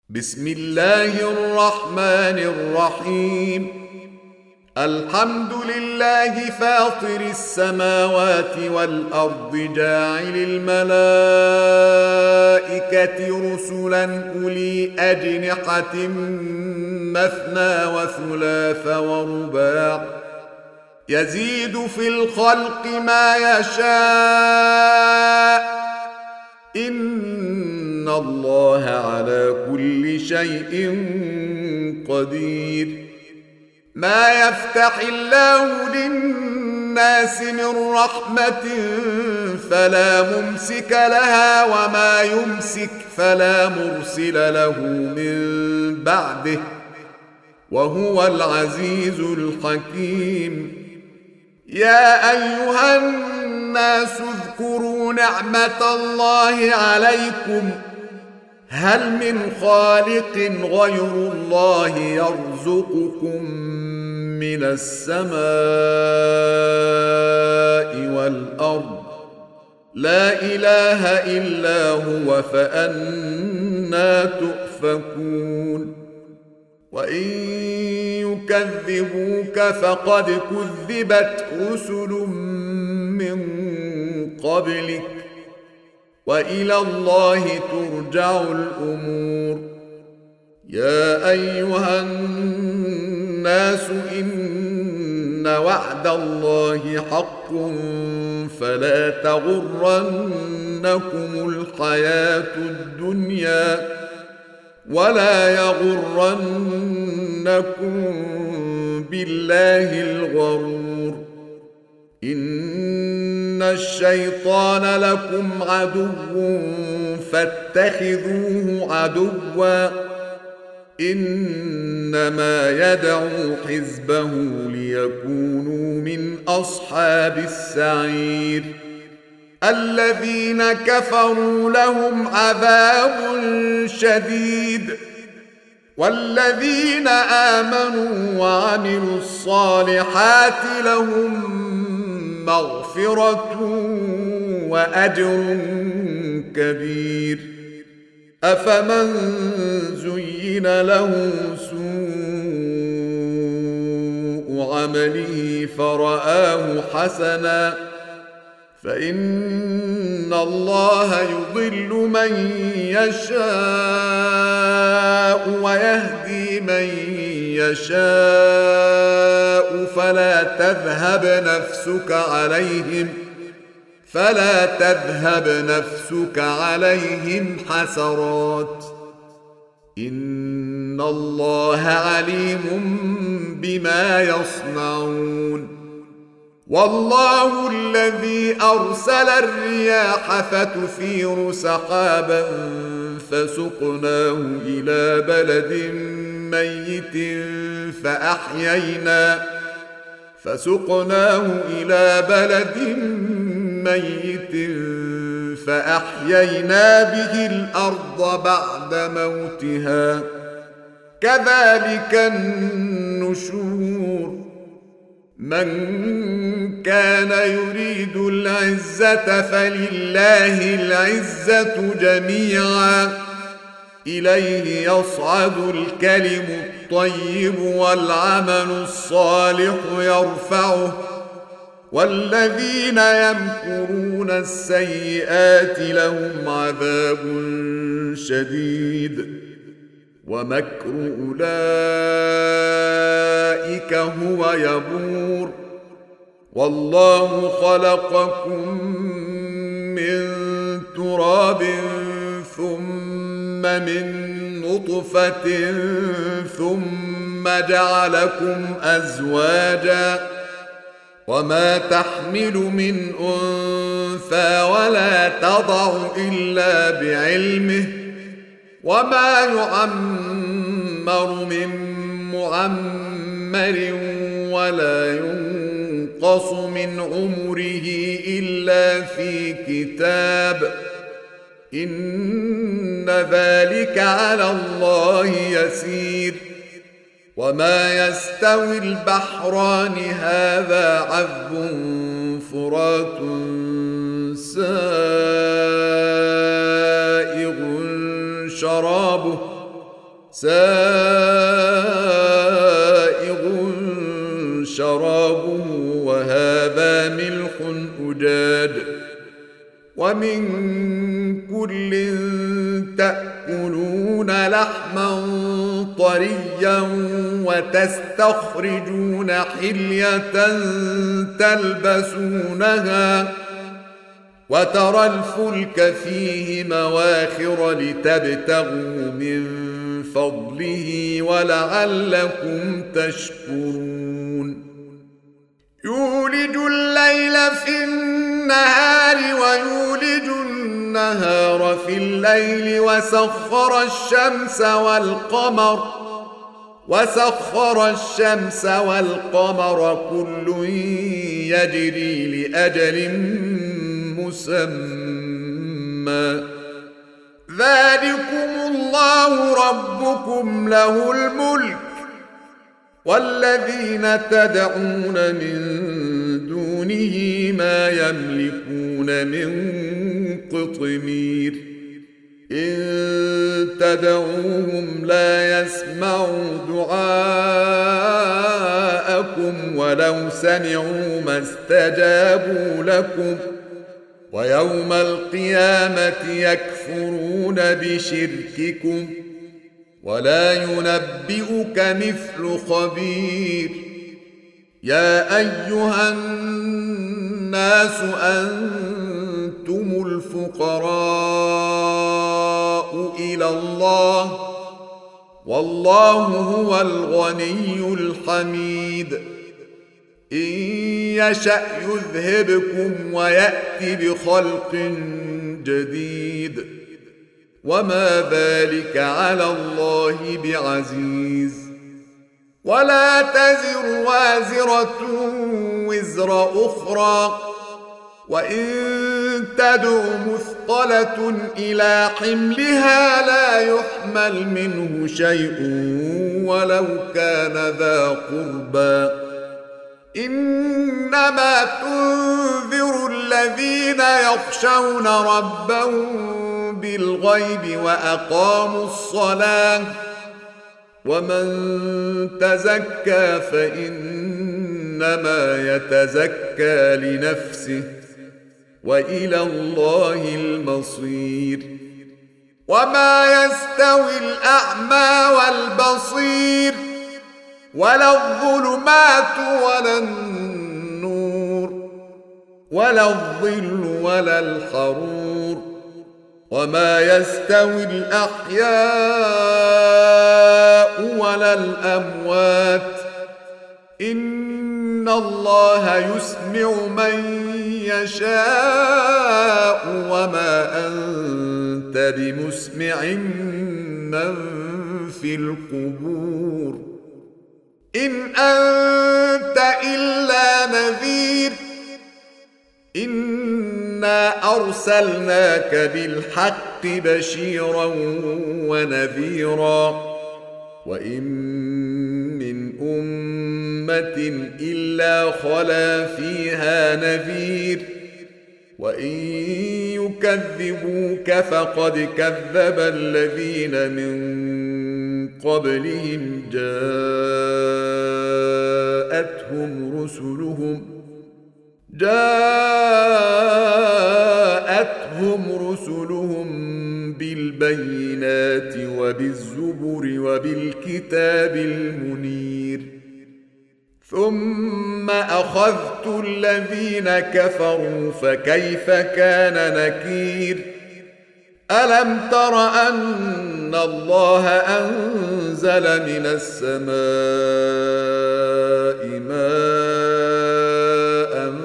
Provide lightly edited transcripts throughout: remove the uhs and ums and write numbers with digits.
بسم الله الرحمن الرحيم. الحمد لله فاطر السماوات والأرض جاعل الملائكة رسلا أولي أجنحة مثنى وثلاث ورباع يزيد في الخلق ما يشاء إن الله على كل شيء قدير. ما يفتح الله للناس من رحمة فلا ممسك لها وما يمسك فلا مرسل له من بعده وهو العزيز الحكيم. يا أيها الناس اذكروا نعمة الله عليكم هل من خالق غير الله يرزقكم من السماء والأرض لا إله إلا هو فأنى تؤفكون. وإن يكذبوك فقد كذبت رسل من قبلك وإلى الله ترجع الأمور. يا أيها الناس إن وعد الله حق فلا تغرنكم الحياة الدنيا ولا يغرنكم بالله الغرور. إن الشيطان لكم عدو فاتخذوه عدوا إنما يدعو حزبه ليكونوا من أصحاب السعير. الذين كفروا لهم عذاب شديد والذين آمنوا وعملوا الصالحات لهم مغفرة وأجر كبير. أفمن زين له سوء عمله فرآه حسنا فإن الله يضل من يشاء ويهدي من يشاء فلا تذهب نفسك عليهم حسرات إن الله عليم بما يصنعون. والله الذي أرسل الرياح فتثير سحابا فسقناه إلى بلد ميت فأحيينا به الأرض بعد موتها كذلك النشور. من كان يريد العزة فلله العزة جميعا إليه يصعد الكلم الطيب والعمل الصالح يرفعه والذين يمكرون السيئات لهم عذاب شديد ومكر أولئك هو يبور. والله خلقكم من تراب ثم من نطفة ثم جعلكم أزواجا وما تحمل من أنثى ولا تضع إلا بعلمه وما يعمر من معمر ولا ينقص من عمره إلا في كتاب إن ذلك على الله يسير. وما يستوي البحران هذا عذب فرات سائغ شرابه سائغ شرابه وهذا ملح أجاج ومن كل تأكلون لحما طريا وتستخرجون حلية تلبسونها وترى الفلك فيه مواخر لتبتغوا من فضله ولعلكم تشكرون يولج الليل في النهار ويولج النهار في الليل وسخر الشمس والقمر كل يجري لأجل مسمى ذلكم الله ربكم له الملك والذين تدعون من دونه ما يملكون من قطمير إن تدعوهم لا يسمعوا دعاءكم ولو سمعوا ما استجابوا لكم ويوم القيامة يكفرون بشرككم ولا ينبئك مثل خبير يا أيها الناس أنتم الفقراء إلى الله والله هو الغني الحميد إن يشأ يذهبكم ويأتي بخلق جديد وما ذلك على الله بعزيز ولا تزر وازرة وزر أخرى وإن تدع مثقلة إلى حملها لا يحمل منه شيء ولو كان ذا قربى إنما تنذر الذين يخشون ربهم بالغيب وأقاموا الصلاة ومن تزكى فإنما يتزكى لنفسه وإلى الله المصير وما يستوي الأعمى والبصير ولا الظلمات ولا النور ولا الظل ولا الحرور وما يستوي الأحياء ولا الأموات إن الله يسمع من يشاء وما أنت بمسمع من في القبور إن أنت إلا نذير إنا أرسلناك بالحق بشيرا ونذيرا وإن من أمة إلا خلا فيها نذير وإن يكذبوك فقد كذب الذين من قبلهم جاءتهم رسلهم بالبينات وبالزبر وبالكتاب المنير ثم أخذت الذين كفروا فكيف كان نكير ألم تر أن الله أنزل من السماء ماء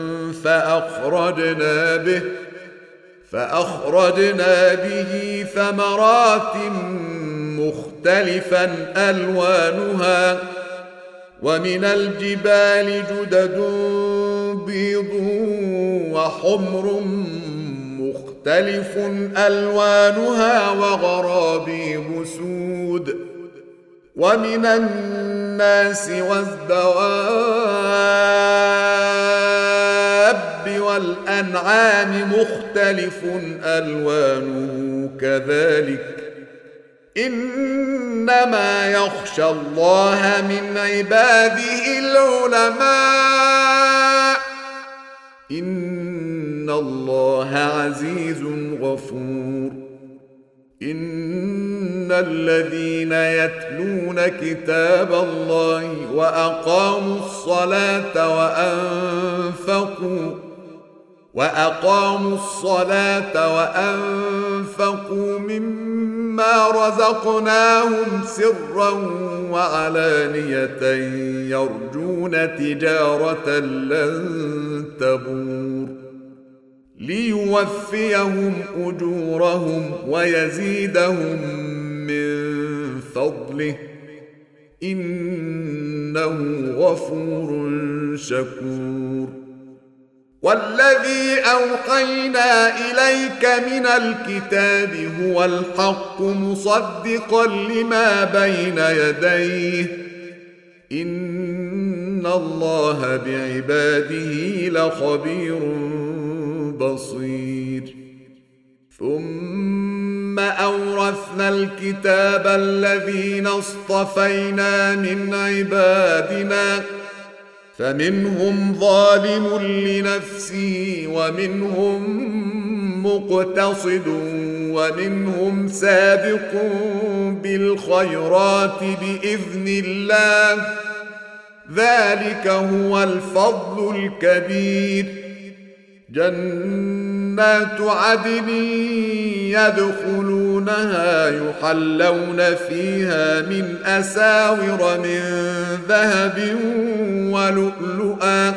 فأخرجنا به ثمرات مختلفا ألوانها ومن الجبال جدد بيض وحمر مختلف ألوانها وغرابيب سود ومن الناس والدواب والأنعام مختلف ألوانه كذلك إنما يخشى الله من عباده العلماء إن الله عزيز غفور إن الذين يتلون كتاب الله وأقاموا الصلاة وأنفقوا مما رزقناهم سرا وعلانية يرجون تجارة لن تبور ليوفيهم أجورهم ويزيدهم من فضله إنه غفور شكور والذي أوحينا إليك من الكتاب هو الحق مصدقا لما بين يديه إن الله بعباده لخبير بصير ثم أورثنا الكتاب الذين اصطفينا من عبادنا فمنهم ظالم لنفسه ومنهم مقتصد ومنهم سابق بالخيرات بإذن الله ذلك هو الفضل الكبير جنات عدن يدخلونها يحلون فيها من أساور من ذهب ولؤلؤا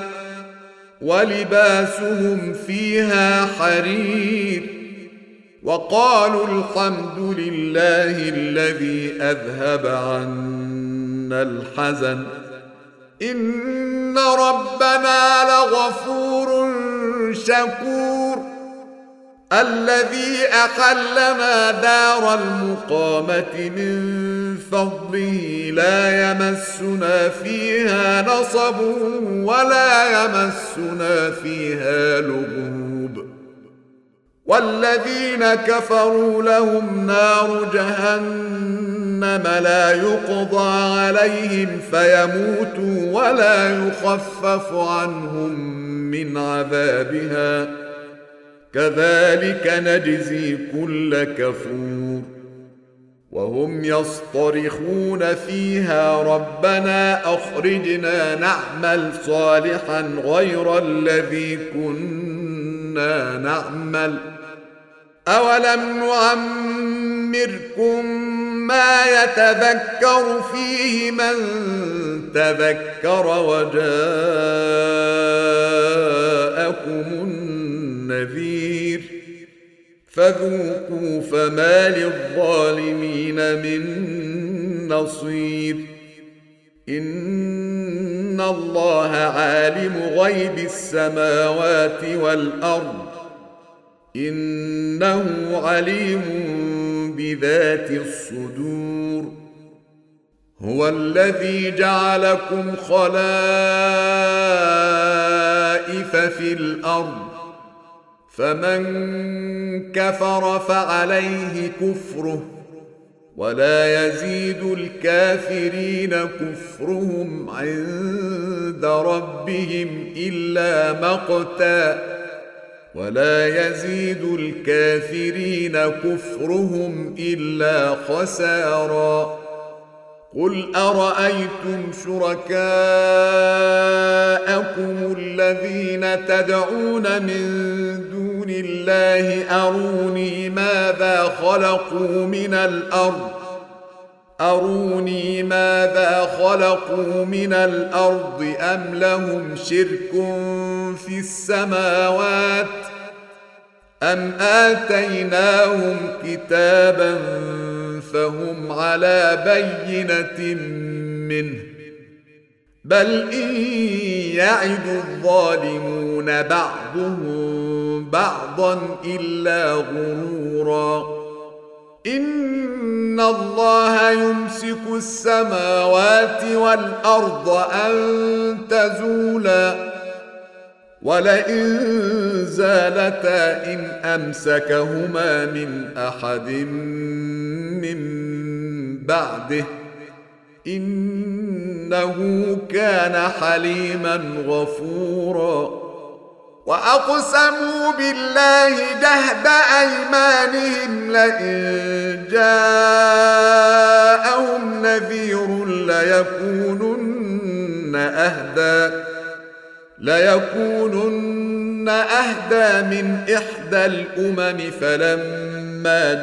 ولباسهم فيها حرير وقالوا الحمد لله الذي أذهب عنا الحزن إن ربنا لغفور شكور الذي أحلنا دار المقامة من فضله لا يمسنا فيها نصب ولا يمسنا فيها لغوب والذين كفروا لهم نار جهنم لا يقضى عليهم فيموتوا ولا يخفف عنهم من عذابها كذلك نجزي كل كفور وهم يصطرخون فيها ربنا أخرجنا نعمل صالحا غير الذي كنا نعمل أولم نعمركم ما يتذكر فيه من تذكر وجاءكم النذير فذوقوا فما للظالمين من نصير إن الله عالم غيب السماوات والأرض إنه عليم بذات الصدور هو الذي جعلكم خلائف في الأرض فمن كفر فعليه كفره ولا يزيد الكافرين كفرهم عند ربهم إلا مقتا ولا يزيد الكافرين كفرهم إلا خسارا قل أرأيتم شركاءكم الذين تدعون من دون الله أروني ماذا خلقوا من الأرض أم لهم شرك في السماوات أم آتيناهم كتابا فهم على بينة منه بل إن يعد الظالمون بعضهم بعضا إلا غرورا إن الله يمسك السماوات والأرض أن تزولا ولئن زالتا إن أمسكهما من أحد من بعده إنه كان حليما غفورا. وأقسموا بالله جهد أيمانهم لئن جاءهم نذير ليكونن أهدى من إحدى الأمم فلما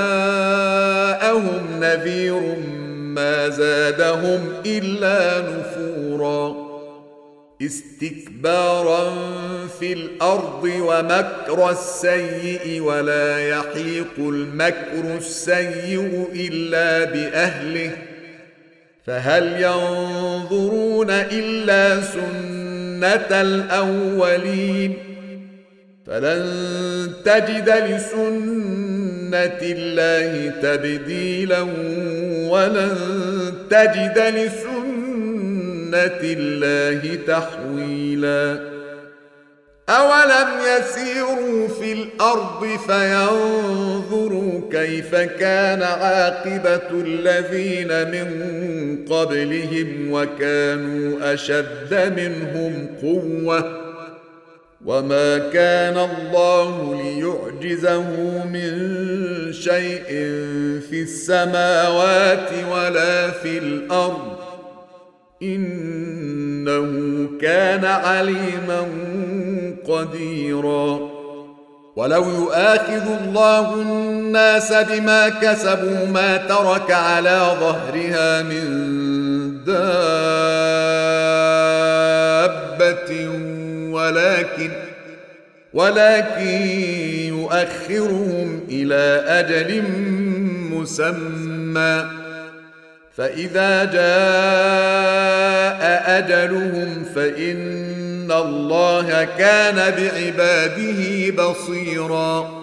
جاءهم نذير ما زادهم إلا نفورا استكبارا في الأرض ومكر السيء ولا يحيق المكر السيء إلا بأهله فهل ينظرون إلا سنة الأولين فلن تجد لسنة الله تبديلا ولن تجد لسنة الله تحويلا. أولم يسيروا في الأرض فينظروا كيف كان عاقبة الذين من قبلهم وكانوا أشد منهم قوة وما كان الله ليعجزه من شيء في السماوات ولا في الأرض إنه كان عليما قديرا. ولو يؤاخذ الله الناس بما كسبوا ما ترك على ظهرها من دابة ولكن يؤخرهم إلى أجل مسمى فإذا جاء أجلهم فإن الله كان بعباده بصيراً.